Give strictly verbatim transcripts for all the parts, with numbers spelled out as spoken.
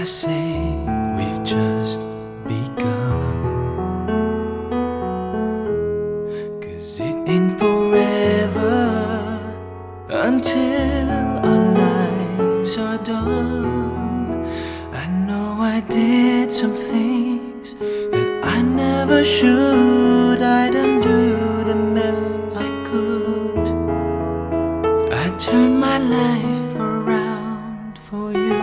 say we've just begun, 'cause it ain't forever until our lives are done. I know I did some things that I never should. I'd undo them if I could. I turned my life around for you.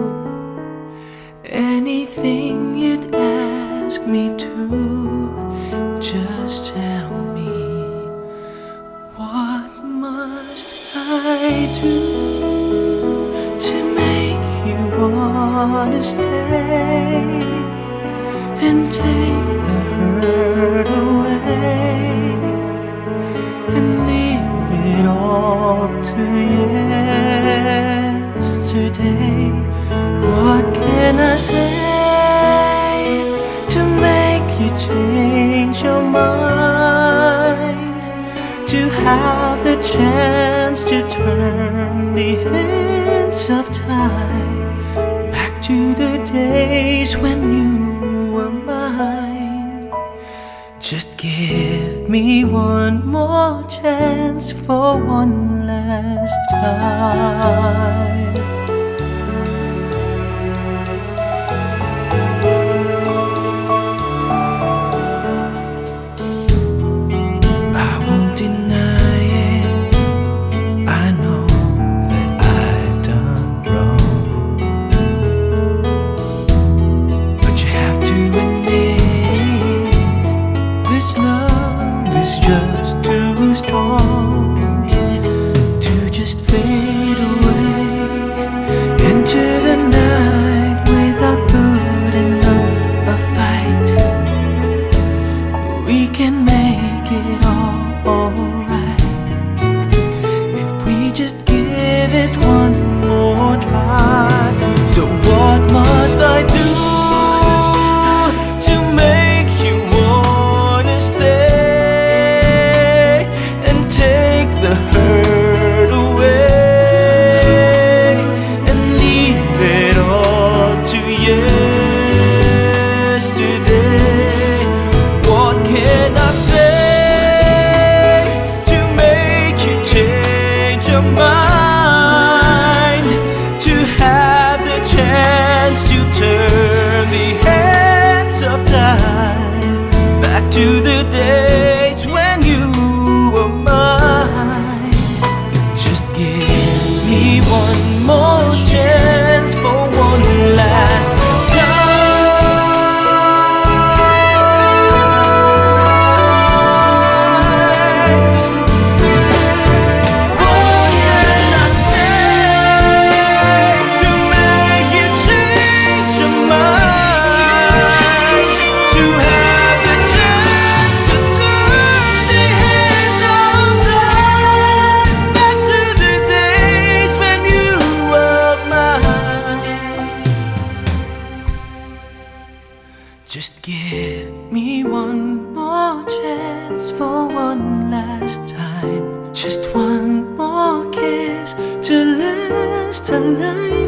Anything you'd ask me to, just tell me. What must I do to make you wanna stay and take the hurt away and leave it all to yesterday? What can I say to make you change your mind, to have the chance to turn the hands of time back to the days when you were mine? Just give me one more chance for one last time. Just too strong to just fade away into the night without putting up a fight. We can make it all alright if we just give it one more try. So what must I do to make you wanna stay? Take the hurt away and leave it all to yesterday. What can I say to make you change your mind, to have the chance to turn the hands of time back to the days when you were mine? Just give me one more chance for one last Just give me one more chance for one last time. Just one more kiss to last a life.